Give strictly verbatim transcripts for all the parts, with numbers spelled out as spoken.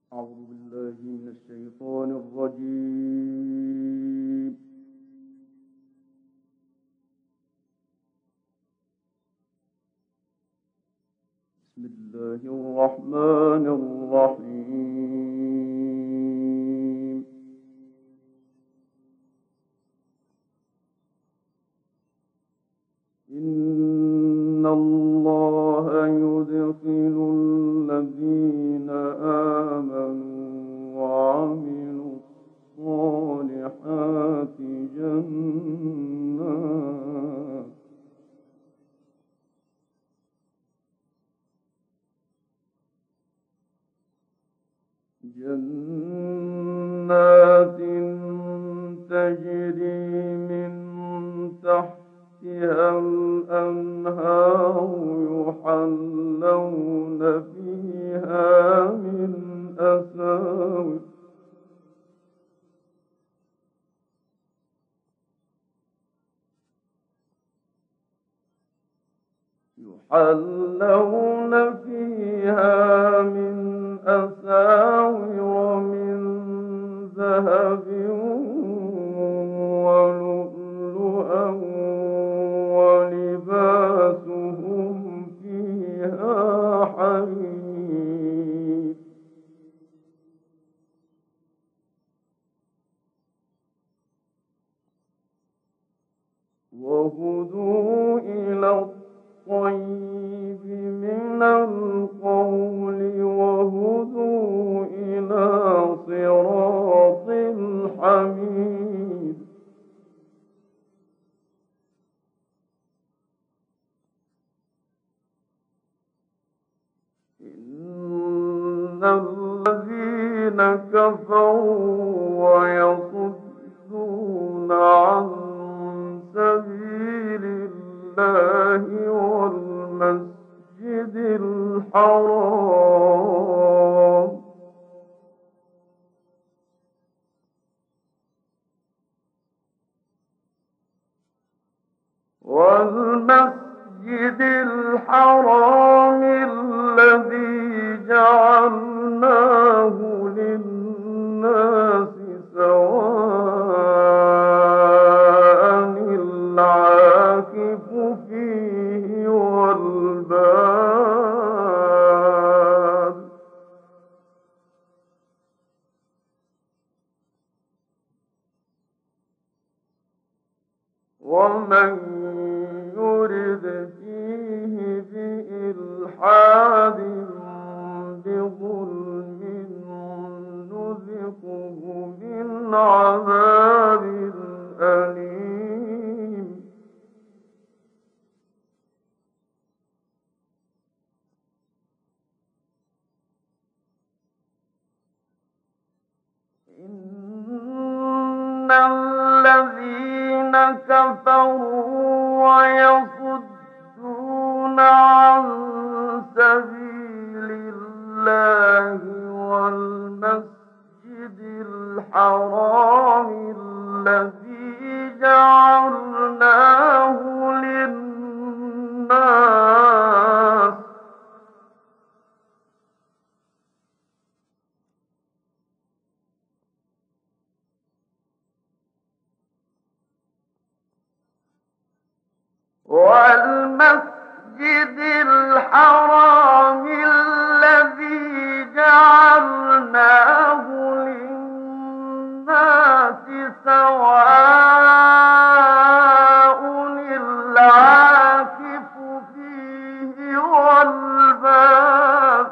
أعوذ بالله من الشيطان الرجيم. بسم الله الرحمن الرحيم. إن الله يدخل الذين آمنوا وعملوا الصالحات جنات جنات تجري من تحتها الأنهار يحلون فيها من أساور يحلون فيها من أساور من ذهب ولؤلؤا ولباسهم فيها حرير وهدوا إلى الطيب من القول وهدوا إلى صراط الحميد. إن الذين كفروا ويصدون عن سبيل الله والمسجد الحرام والمسجد الحرام الذي جعلناه للناس سواء العاكف فيه والباد ومن يرد فيه بإلحاد بظلم نذقه من عذاب أليم. إن الذين كفروا ويصدون عن سبيل الله والمسجد الحرام الذي جعلناه للناس والمسجد الحرام الذي جعلناه للناس سواء العاكف فيه والباد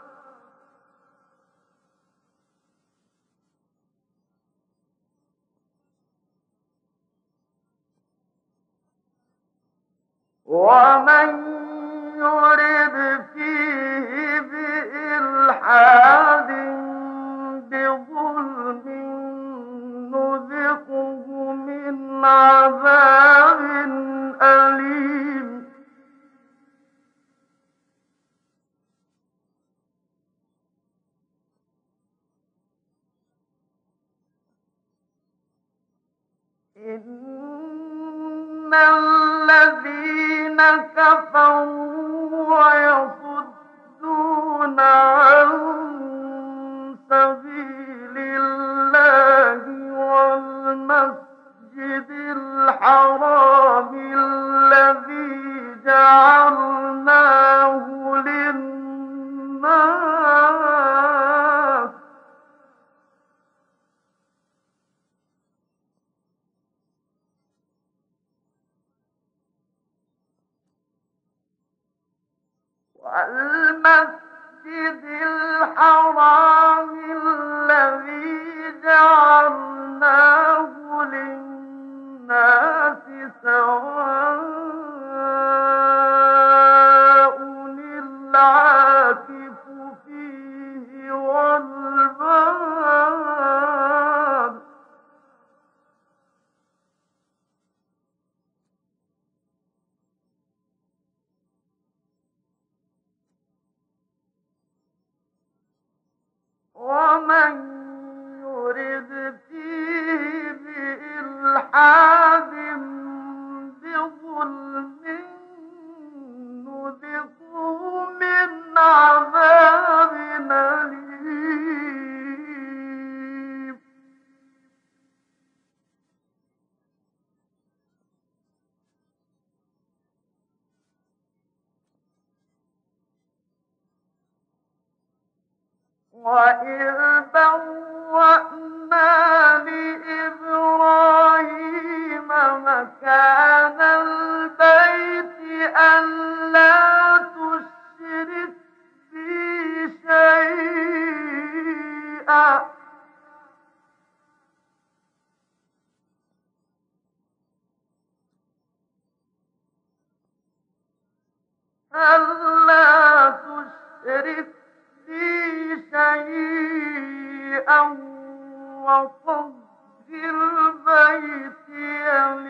ومن يرد فيه بإلحاد بظلم نذقه من عذاب أليم. إن الذين كفروا ويصدون عن الناس والمسجد الحرام الذي جعلناه للناس سواء العاكف فيه والباد ومن يرد فيه بإلحاد بظلم نذقه من عذاب أليم وإذ بوأنا لإبراهيم مكان البيت ألا تشرك بي شيئا ألا تشرك بي شيئا وطهر بيتي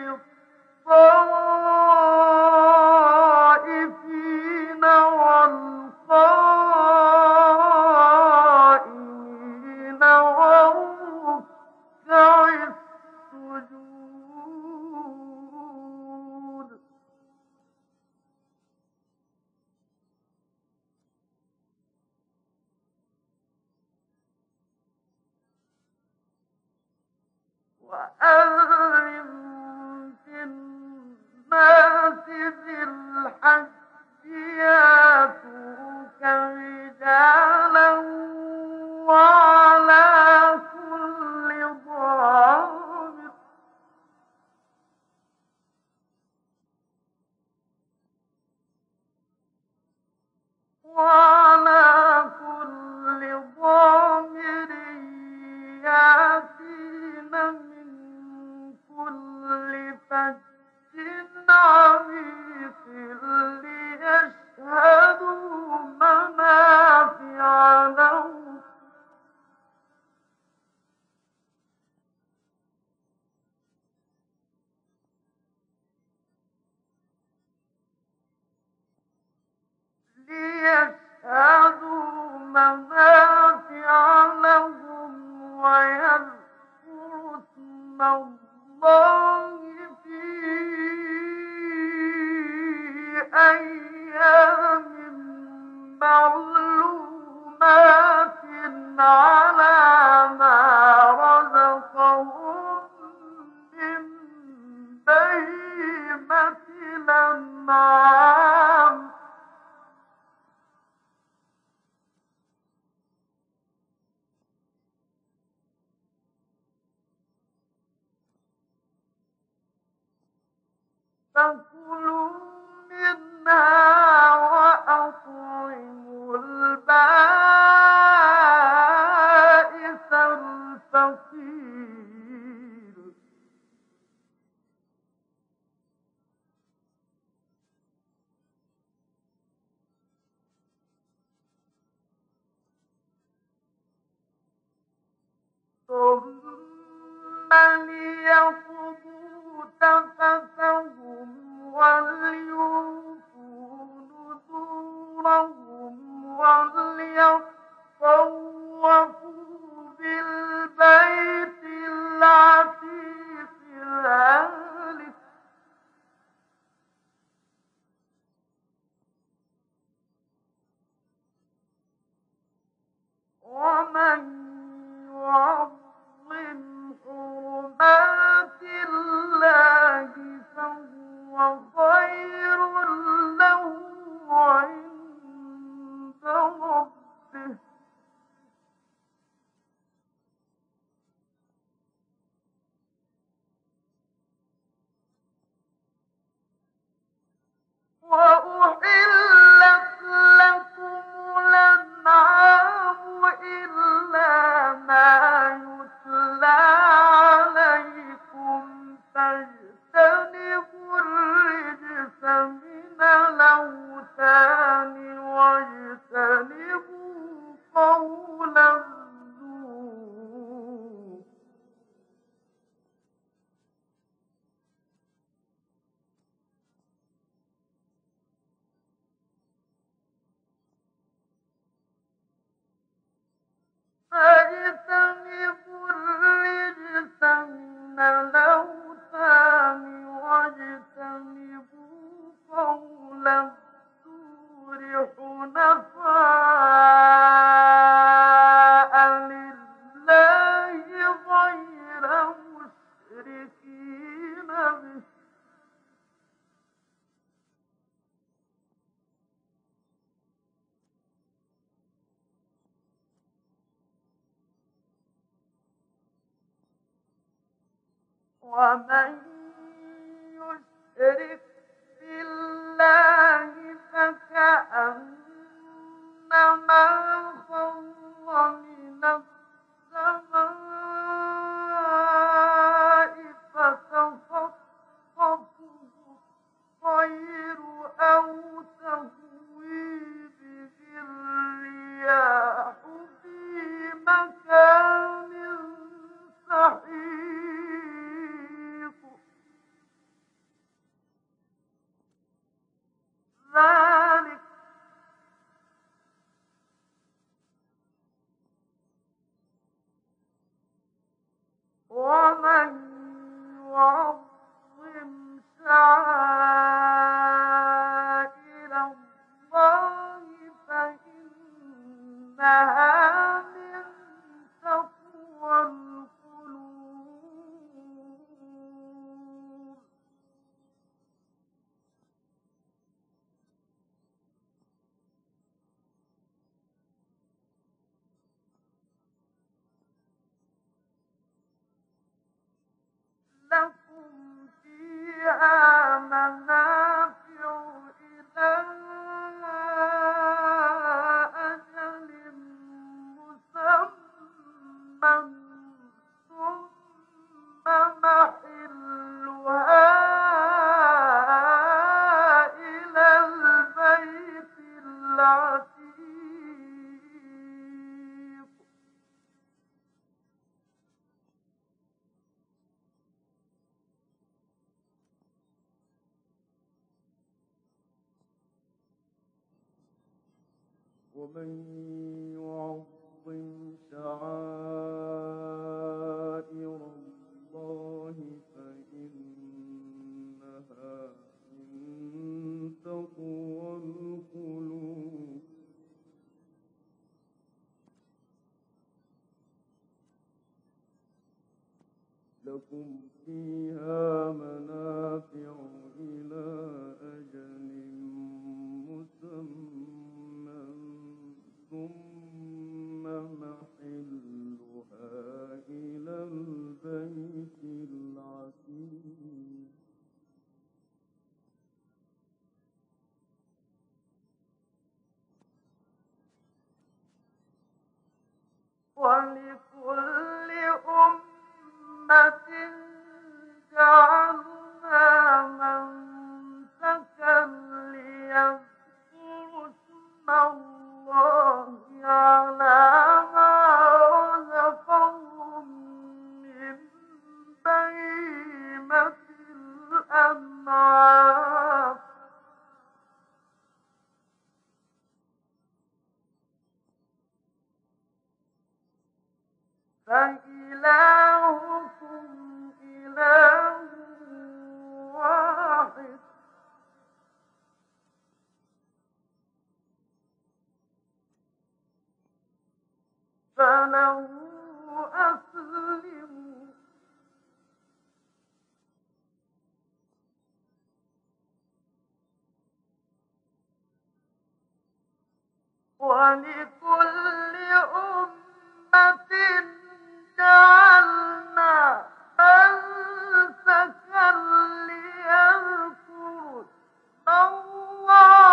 للطائفين والقائمين والركع السجود وأذن في الناس بالحج ياتوك رجالا وعلى كل ضامر وعلى كل ضامر يأتين من كل فج عميق ليشهدوا منافع لهم ليشهدوا منافع لهم ويذكروا اسم الله في أيام معلومات على ما رزقهم من بهيمة الأنعام فكلوا منها وأطعموا البائس الفقير ثم ليقضوا تفثهم وليوفوا نذورهم وليطوفوا بالبيت العتيق ذلك ومن يعظم حرمات الله فهو خير له عند ربه وأحلت لكم الأنعام إلا ما يتلى عليكم فاجتنبوا الرجس من الأوثان واجتنبوا قول الزور فاجتنبوا الرجس من الأوثان واجتنبوا قول الزور حنفاء لله غير مشركين به ومن يشرك بالله فكأنما خر من السماء فتخطفه الطير أو تهوي به الرياح في مكان سحيق ذلك ومن يعظم شعائر الله فإنها من تقوى القلوب لكم فيها منافع إلى أجل مسمى ثم محلها إلى البيت العتيق ومن يعظم شعائر الله فإنها من تقوى القلوب لكم فيها منافع إلى أجل مسمى ثم محلها إلى البيت العتيق ولكل أمة جعلنا منسكا ليذكروا اسم الله على ما رزقهم من بهيمة الأنعام فإلهكم إله واحد فله أسلموا ولكل أمة جعلنا منسكا ليذكروا اسم الله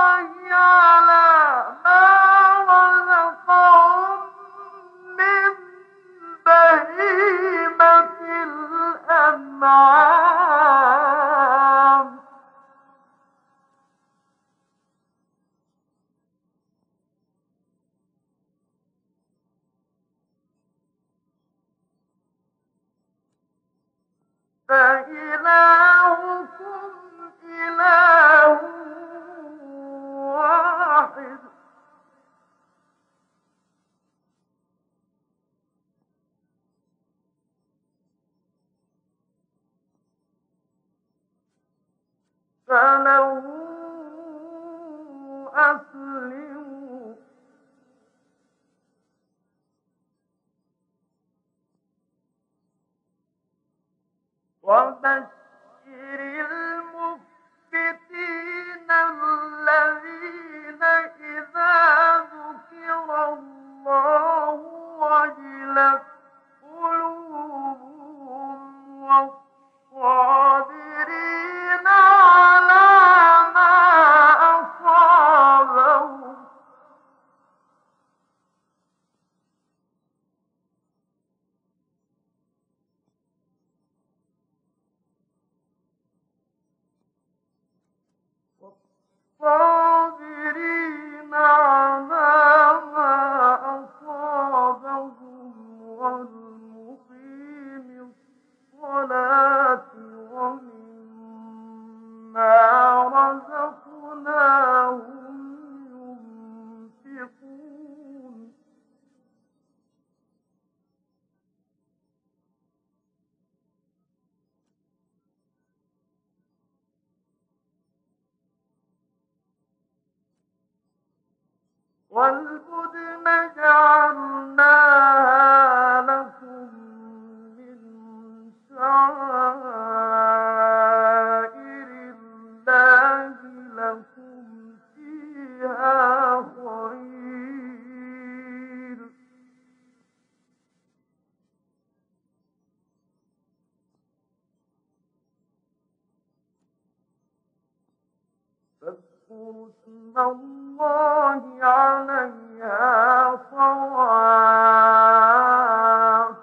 فإلهكم إله واحد فله أسلموا وبشر المخبتين الذين إذا ذكر الله وجلت قلوبهم والصابرين على ما أصابهم الصابرين على ما أصابهم والمقيم الصلاة ومما رزقناهم ينفقون والبدن جعلناها لكم من شعائر الله لكم فيها خير فاذكروا اسم الله عليها صواف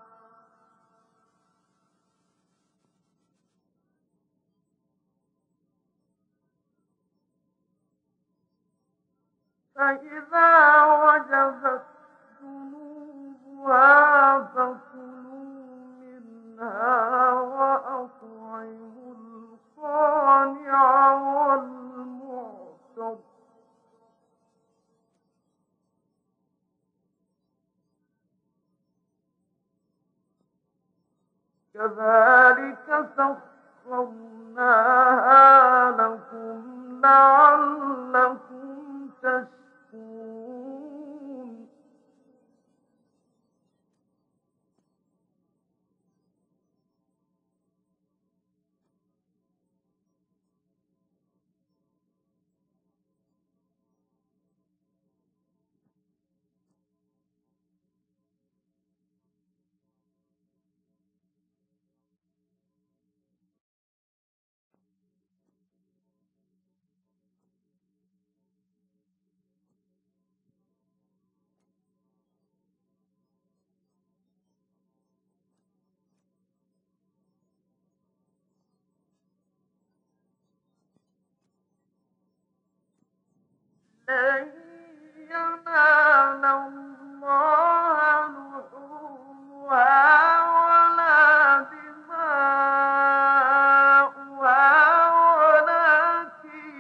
فإذا وجبت جنوبها فكلوا منها وأطعموا القانع والمعتر كذلك سخرناها لكم لعلكم تشكرون لن ينال الله لحومها ولا دماؤها ولكن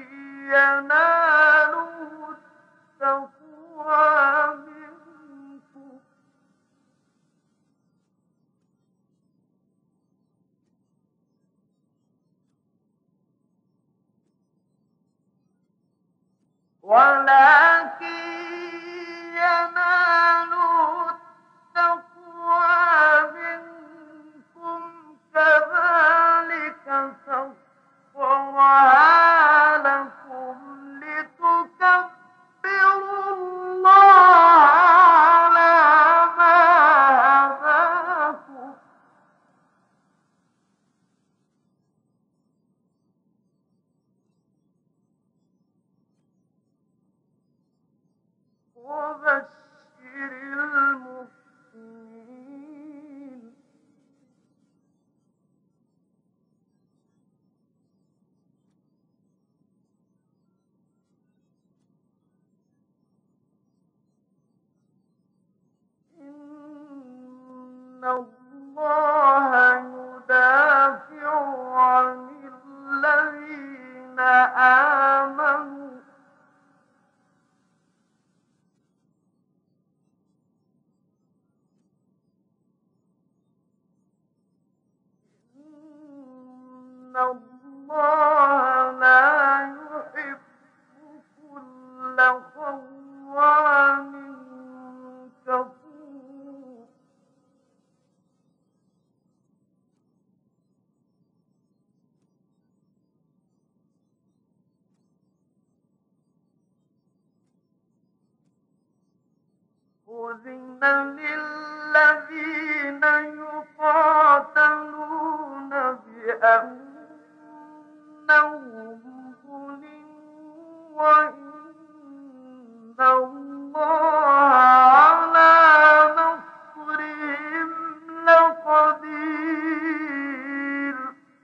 يناله التقوى منكم ولكن يناله التقوى منكم كذلك سخرها لكم لتكبروا الله على ما هداكم وبشر المحسنين إن الله يدافع الله لا يحب كل خوان كفور أذن للذين يقاتلون بأنهم ظلموا وإن الله على نصرهم لقدير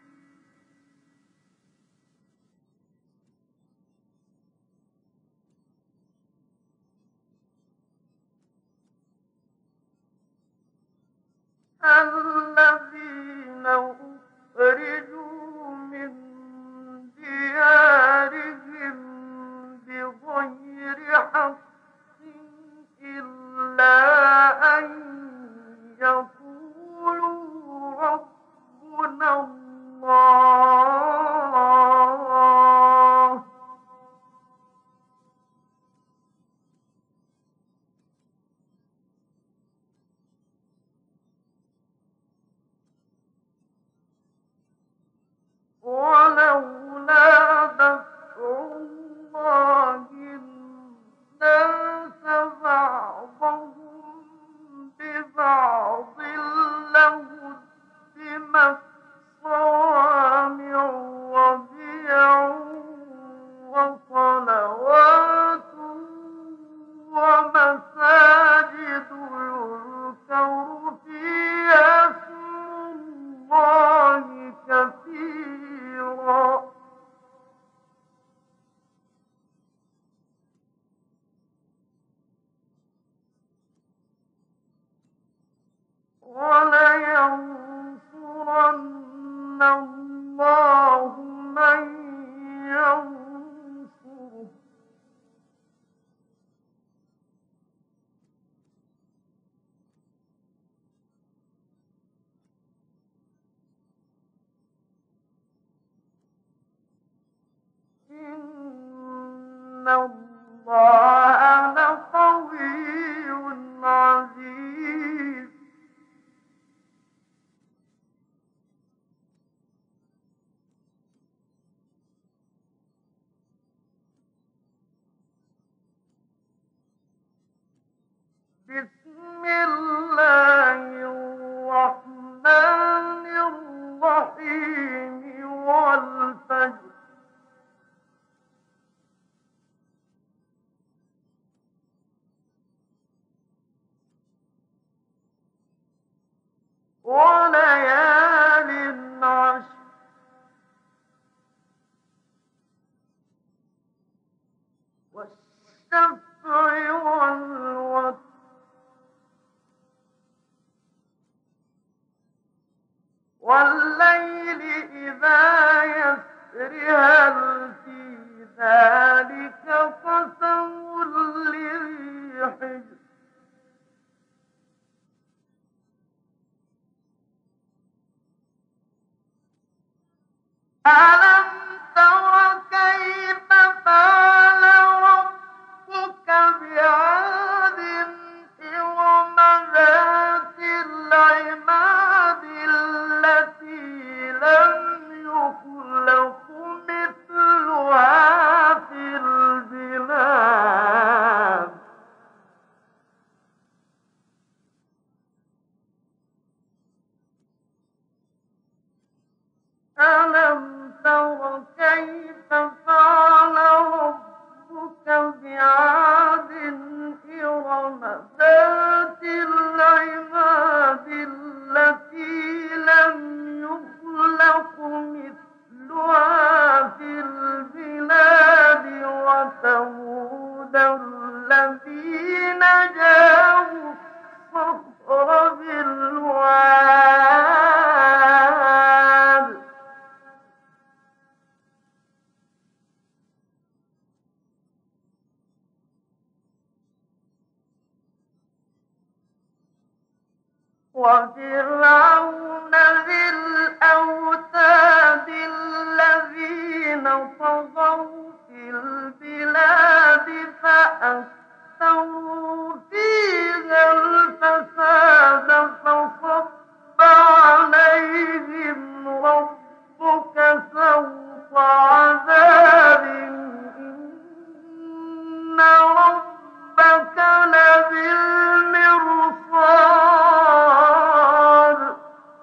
الذين أخرجوا من ديارهم بغير حق إلا أن يقولوا ربنا الله ولولا دفع الله الناس بعضهم ببعض لهدمت صوامع وبيع وصلوات ومساجد يذكر فيها اسم الله كثيرا ولينصرن الله من ينصره إن الله لقوي عزيز بسم الله الرحمن الرحيم والفجر وليال عشر والشفع والوتر والليل إذا يسر هل في ذلك قسم لذي حجر ألم تر كيف فعل ربك بعاد إرم ذات العماد التي لم يخلق مثلها في البلاد ألم تر كيف فعل ربك بعاد إرم ذات العماد التي لم يخلق مثلها في البلاد وثمود الذين جابوا الصخر بالواد وفرعون ذي الأوتاد فأكثروا فيها الفساد فصب عليهم ربك سوط عذاب إن ربك لبالمرصاد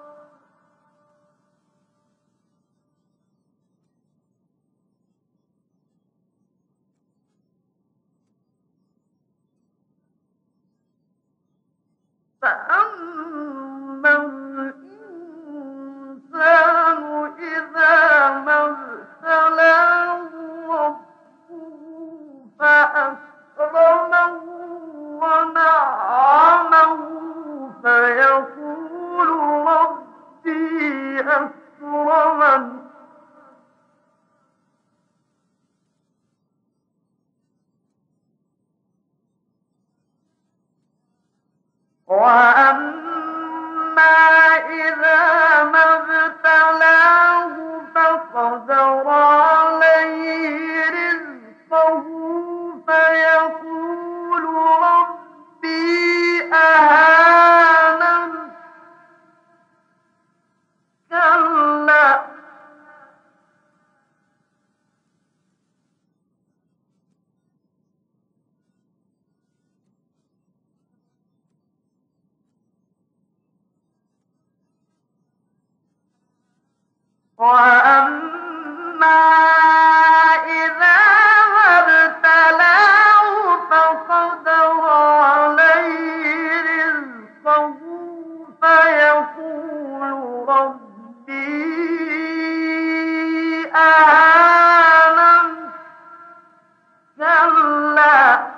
فأما الإنسان إذا ما ابتلاه ربه فأكرمه ونعمه فيقول ربي أكرمن وأما إذا ما ابتلاه فقدر عليه رزقه فيقول ربي أهانن كلا وأما إذا ما ابتلاه فقدر عليه رزقه فيقول ربي أهانن كلا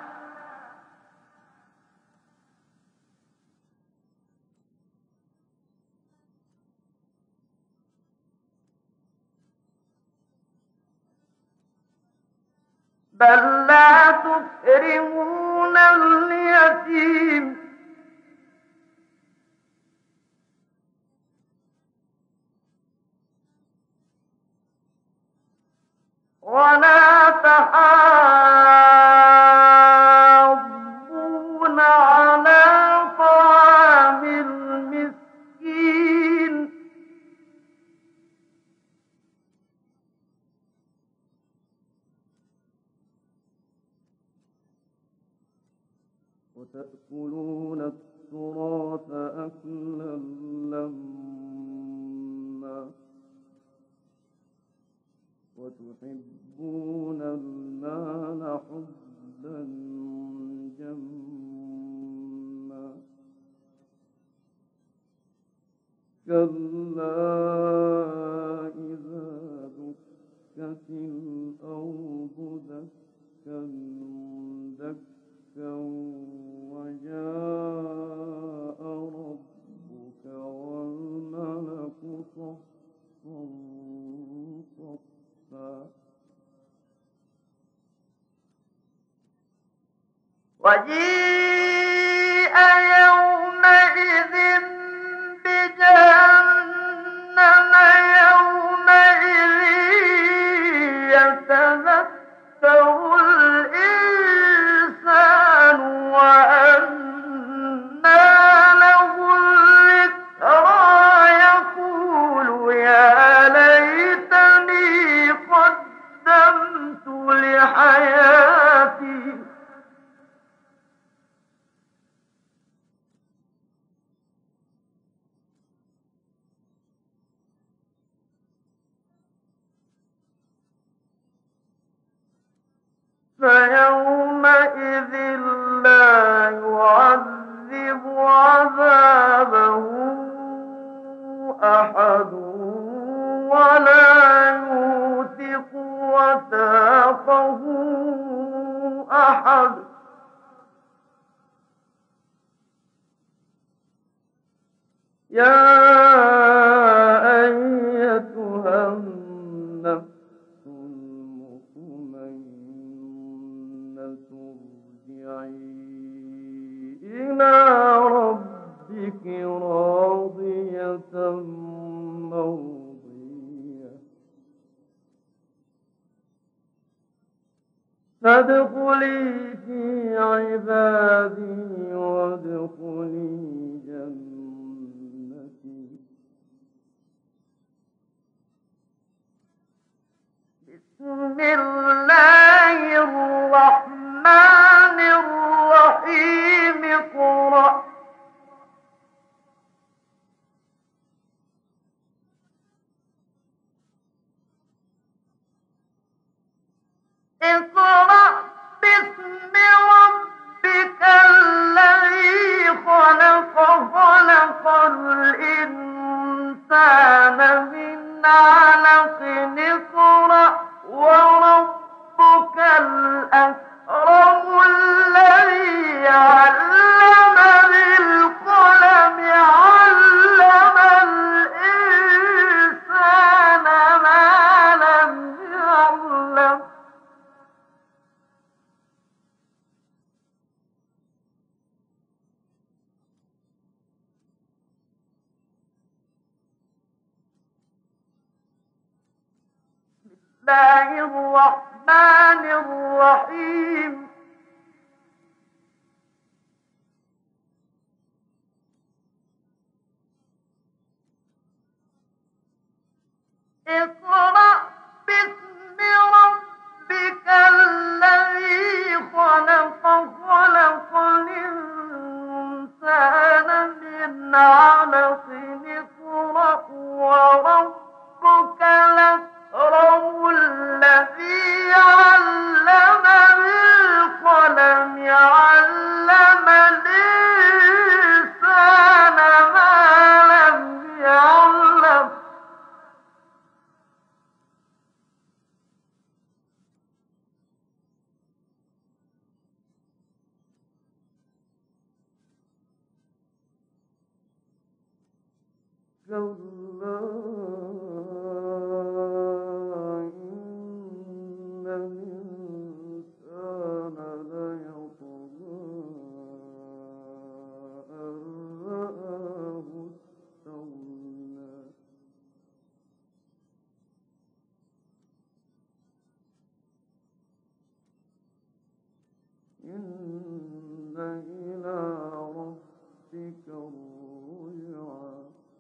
بل لا تكرمون اليتيم ولا تحاضون على طعام المسكين وتأكلون التراث أكلا لما وتحبون المال حبا جما كلا إذا دكت الأرض دكا دكا وجاء ربك والملك صفا صفا وجيء يومئذ بجهنم يومئذ يتذكر الإنسان وأنى له الذكرى يقول يا ليتني قدمت لحياتي فيومئذ لا يعذب عذابه أحد ولا يوثق وثاقه أحد يا أيتها النفس إلى ربك راضية مرضية فادخلي في عبادي اقرأ باسم ربك الذي خلق خلق الإنسان من علق اقرأ وربك الأكرم الذي علم بالقلم علم الإنسان ما لم يعلم الله الرحمن الرحيم اقرأ باسم ربك الذي خلق خلق الإنسان من علق اقرأ وربك الأكرم الذي علم بالقلم علم الإنسان ما لم يعلم كلا إن الإنسان ليطغى أن رآه استغنى إن إلى ربك الرجعى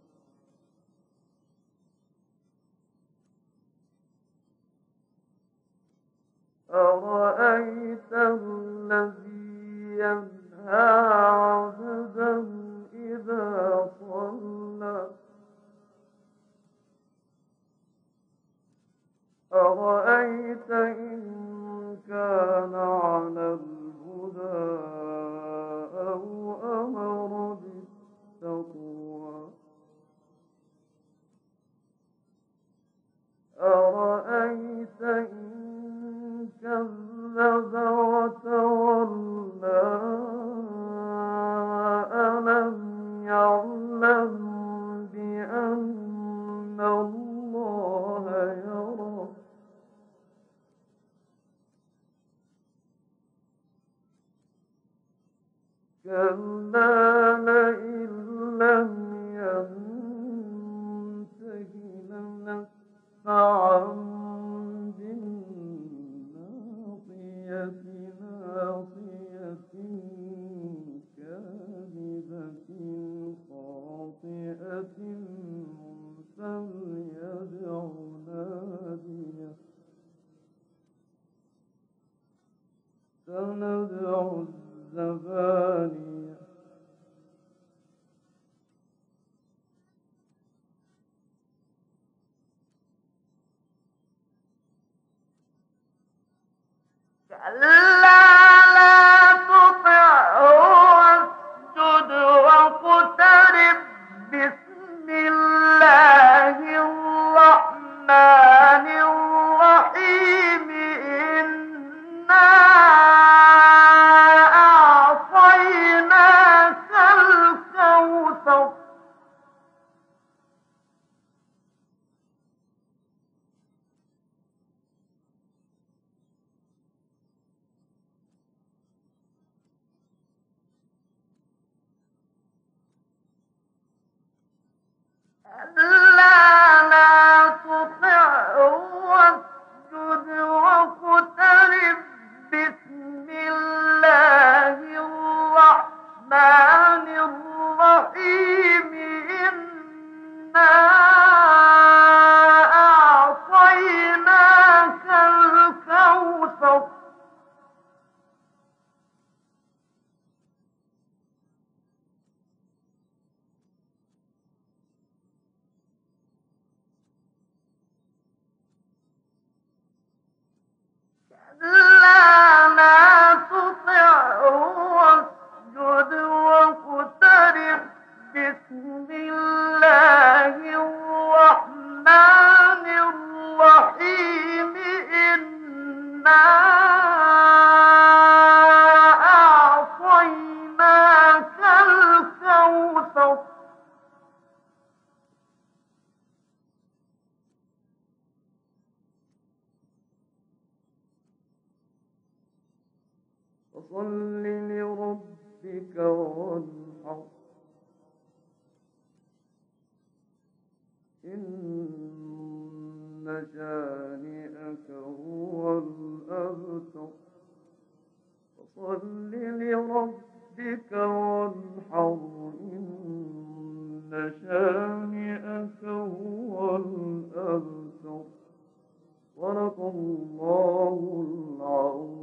أرأيت الذي ينهى عبدا إذا صلى أرأيت إن كان على الهدى أو أمر بالتقوى أرأيت إن كذب وتولى ألم يعلم بأن الله يرى كلا لئن لم ينته لنسفعا ناصية كاذبة خاطئة فليدع ناديه سندع الزبانية كلا لا تطعه واسجد واقترب بسم الله الرحمن الرحيم إنا أعطيناك الكوثر ألا لا تطعه واسجد واقترب بسم الله الرحمن الرحيم إنا أعطيناك الكوثر لا فصل لربك وانحر إن شانئك هو الأبتر فصل لربك وانحر إن شانئك هو الأبتر صدق الله العظيم.